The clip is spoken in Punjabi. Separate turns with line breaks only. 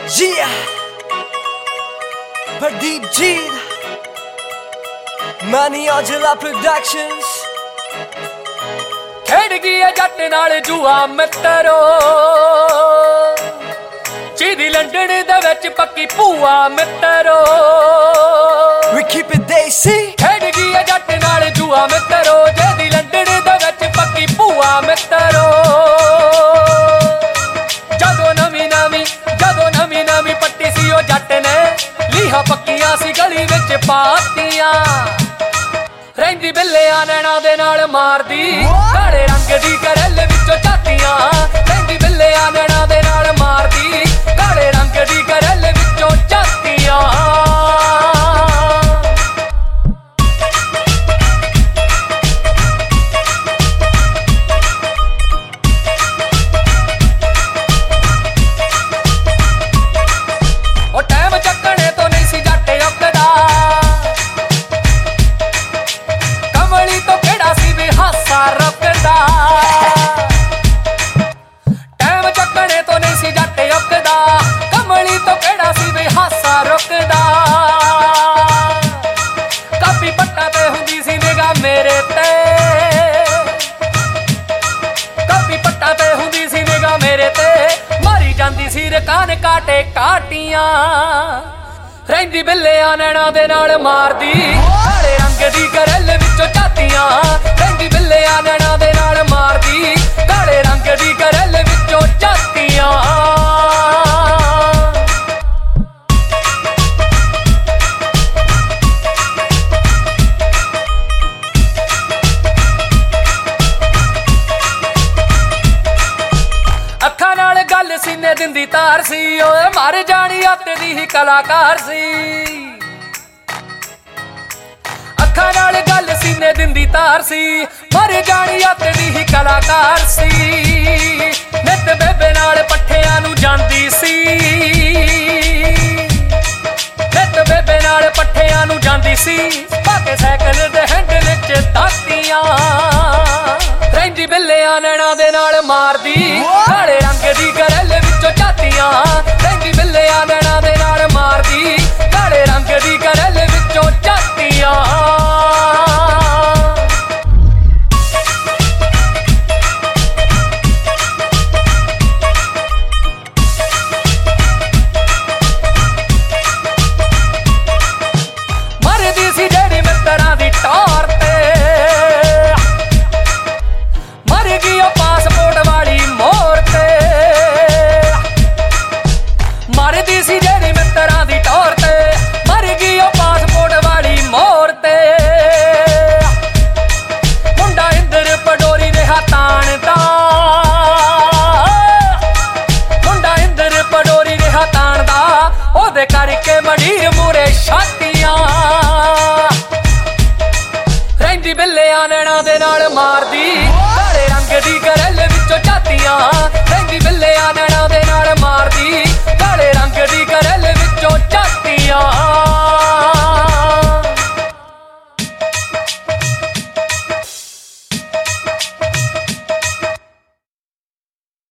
Yeah, Pradeep Jeet, Mani Aujla Productions।
ਖੇਡ ਗਈ ਆ ਜੱਟ ਨਾਲ ਜੂਆ ਮਿੱਤਰੋ, ਜਿਹਦੀ ਲੰਡਨ ਦੇ ਵਿੱਚ ਪੱਕੀ ਭੂਆ ਮਿੱਤਰੋ।
We keep it desi।
ਖੇਡ ਗਈ ਆ ਜੱਟ ਨਾਲ ਜੂਆ ਮਿੱਤਰੋ, ਜਿਹਦੀ ਲੰਡਨ ਦੇ ਵਿੱਚ ਪੱਕੀ ਭੂਆ ਮਿੱਤਰੋ। ਜਦੋਂ ਨਵੀਂ ਨਵੀਂ ਪੱਟੀ ਸੀ ਉਹ ਜੱਟ ਨੇ ਲੀਹਾਂ ਪੱਕੀਆਂ ਸੀ ਗਲੀ ਵਿੱਚ ਪਾਤੀਆਂ। ਰਹਿੰਦੀ ਬਿੱਲਿਆਂ ਨੈਣਾ ਦੇ ਨਾਲ ਮਾਰਦੀ ਕਾਲੇ ਰੰਗ ਦੀ ਕਰੇਲੇ ਵਿੱਚੋਂ ਝਾਤੀਆਂ। ਰਹਿੰਦੀ ਬਿੱਲਿਆਂ ਨੈਣਾ ਦੇ ਨਾਲ ਮਾਰਦੀ ਕਾਲੇ ਰੰਗ ਦੀ ਕਰੇਲੇ ਵਿੱਚੋਂ ਝਾਤੀਆਂ। ਉਹ ਟਾਈਮ ਚੱਕਣੇ ਤੋਂ ਨਹੀਂ ਸੀ ਜੱਟ ਉੱਕਦਾ, ਕਮਲੀ ਤੋਂ ਕਿਹੜਾ ਸੀ ਵੀ ਹਾਸਾ ਰੁਕਦਾ। ਟਾਈਮ ਚੱਕਣੇ ਤੋਂ ਨਹੀਂ ਸੀ ਜੱਟ ਉੱਕਦਾ, ਕਮਲੀ ਤੋਂ ਕਿਹੜਾ ਸੀ ਵੀ ਹਾਸਾ ਰੁਕਦਾ। ਕਾਪੀ ਪੱਟਾਂ ਤੇ ਹੁੰਦੀ ਸੀ ਨਿਗਾਹ ਮੇਰੇ ਤੇ, ਕਾਪੀ ਪੱਟਾਂ ਤੇ ਹੁੰਦੀ ਸੀ ਨਿਗਾਹ ਮੇਰੇ ਤੇ। ਮਾਰੀ ਜਾਂਦੀ ਸੀ ਰਕਾਨ ਕਾਟੇ ਕਾਟੀਆਂ। ਰਹਿੰਦੀ ਬਿੱਲਿਆਂ ਨੈਣਾ ਦੇ ਨਾਲ ਮਾਰਦੀ ਕਾਲੇ ਰੰਗ ਦੀ ਕਰੇਲੇ ਵਿੱਚੋਂ ਝਾਤੀਆਂ। ਰਹਿੰਦੀ ਬਿੱਲਿਆਂ ਨੈਣਾ ਦੇ ਨਾਲ ਮਾਰਦੀ ਕਾਲੇ ਰੰਗ ਦੀ ਕਰੇਲੇ ਵਿੱਚੋਂ ਝਾਤੀਆਂ। ਅੱਖਾਂ ਨਾਲ ਗੱਲ ਸੀਨੇ ਦਿੰਦੀ ਤਾਰ ਸੀ, ਓਏ ਮਰ ਜਾਣੀ ਅੱਤ ਦੀ ਹੀ ਕਲਾਕਾਰ ਸੀ। ਅੱਖਾਂ ਨਾਲ ਗੱਲ ਸੀਨੇ ਦਿੰਦੀ ਤਾਰ ਸੀ, ਮਰ ਜਾਣੀ ਅੱਤ ਦੀ ਹੀ ਕਲਾਕਾਰ ਸੀ। ਨਿੱਤ ਬੇਬੇ ਨਾਲ ਪੱਠਿਆਂ ਨੂੰ ਜਾਂਦੀ ਸੀ, ਨਿੱਤ ਬੇਬੇ ਨਾਲ ਪੱਠਿਆਂ ਨੂੰ ਜਾਂਦੀ ਸੀ। ਪਾ ਕੇ ਸਾਈਕਲ ਦੇ ਹੈਂਡਲ 'ਚ ਦਾਤੀਆਂ। ਰਹਿੰਦੀ ਬਿੱਲਿਆਂ ਨੈਣਾ ਦੇ ਨਾਲ ਮਾਰਦੀ ਕਾਲੇ ਰੰਗ ਦੀ ਕਰੇਲੇ ਵਿੱਚੋਂ ਝਾਤੀਆਂ। ਰਹਿੰਦੀ ਬਿੱਲਿਆਂ ਨੈਣਾ ਦੇ ਨਾਲ ਮਾਰਦੀ ਕਾਲੇ ਰੰਗ ਦੀ ਕਰੇਲੇ ਵਿੱਚੋਂ ਝਾਤੀਆਂ। ਮਰਦੀ ਸੀ ਜਿਹੜੀ ਮਿੱਤਰਾਂ ਦੀ ਟੌਰ ਤੇ, ਮਰ ਗਈ ਉਹ ਪਾਸਪੋਰਟ ਵਾਲੀ ਮੋਹਰ ਤੇ। ਮਰਦੀ ਸੀ ਜਿਹੜੀ ਮਿੱਤਰਾਂ ਦੀ ਟੌਰ ਤੇ, ਮਰ ਗਈ ਉਹ ਪਾਸਪੋਰਟ ਵਾਲੀ ਮੋਹਰ ਤੇ। ਮੁੰਡਾ ਇੰਦਰ ਪਡੋਰੀ ਰਿਹਾ ਤਾਣਦਾ, ਮੁੰਡਾ ਇੰਦਰ ਪਡੋਰੀ ਰਿਹਾ ਤਾਣਦਾ। ਉਹਦੇ ਕਰਕੇ ਮੰਡੀਰ ਮੂਰੇ ਛਾਤੀਆਂ। ਰਹਿੰਦੀ ਬਿੱਲਿਆਂ ਨੈਣਾ ਦੇ ਨਾਲ ਮਾਰਦੀ ਕਾਲੇ ਰੰਗ ਦੀ ਕਰੇਲੇ ਵਿੱਚੋਂ ਝਾਤੀਆਂ। ਰਹਿੰਦੀ ਬਿੱਲਿਆਂ ਨੈਣਾ ਦੇ ਨਾਲ ਮਾਰਦੀ ਕਾਲੇ